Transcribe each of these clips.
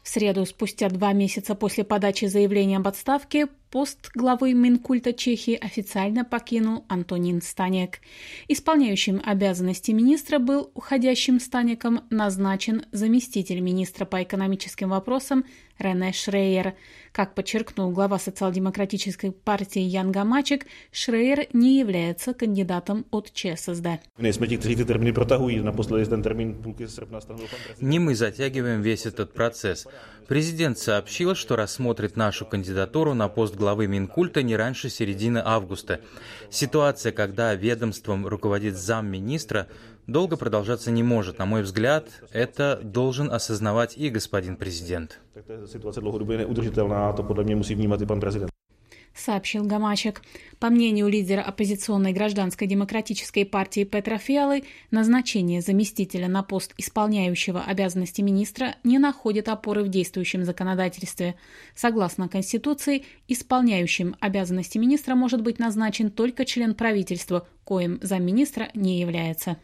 В среду, спустя 2 месяца после подачи заявления об отставке, пост главы Минкульта Чехии официально покинул Антонин Станек. Исполняющим обязанности министра был уходящим Станеком назначен заместитель министра по экономическим вопросам Рене Шрейер. Как подчеркнул глава социал-демократической партии Ян Гамачек, Шрейер не является кандидатом от ЧССД. Не мы затягиваем весь этот процесс. Президент сообщил, что рассмотрит нашу кандидатуру на пост главы Минкульта не раньше середины августа. Ситуация, когда ведомством руководит замминистра, долго продолжаться не может. На мой взгляд, это должен осознавать и господин президент. Сообщил Гамачек. По мнению лидера оппозиционной гражданской демократической партии Петра Фиалы, назначение заместителя на пост исполняющего обязанности министра не находит опоры в действующем законодательстве. Согласно Конституции, исполняющим обязанности министра может быть назначен только член правительства, коим замминистра не является.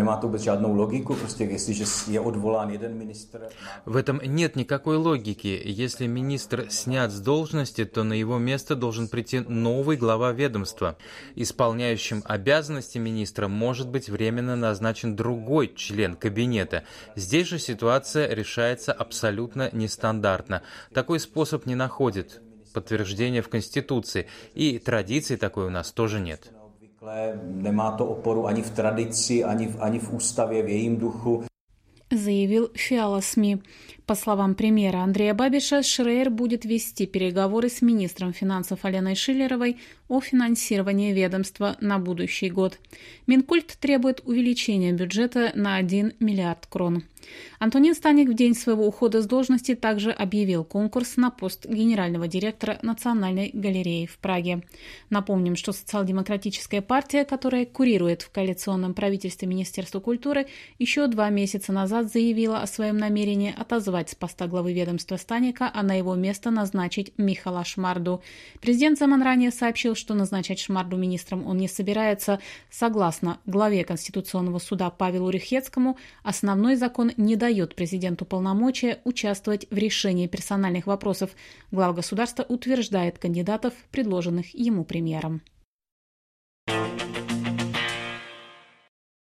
В этом нет никакой логики. Если министр снят с должности, то на его место должен прийти новый глава ведомства. Исполняющим обязанности министра может быть временно назначен другой член кабинета. Здесь же ситуация решается абсолютно нестандартно. Такой способ не находит подтверждения в Конституции, и традиции такой у нас тоже нет. Nemá to oporu ani v tradici, ani v ústavě, v jejím duchu. Заявил Фиала СМИ. По словам премьера Андрея Бабиша, Шрейер будет вести переговоры с министром финансов Аленой Шиллеровой о финансировании ведомства на будущий год. Минкульт требует увеличения бюджета на 1 миллиард крон. Антонин Станек в день своего ухода с должности также объявил конкурс на пост генерального директора Национальной галереи в Праге. Напомним, что социал-демократическая партия, которая курирует в коалиционном правительстве Министерство культуры, еще 2 месяца назад заявила о своем намерении отозвать с поста главы ведомства Станека, а на его место назначить Михала Шмарду. Президент Земан ранее сообщил, что назначать Шмарду министром он не собирается. Согласно главе Конституционного суда Павелу Рихецкому, основной закон не дает президенту полномочия участвовать в решении персональных вопросов. Глава государства утверждает кандидатов, предложенных ему премьером.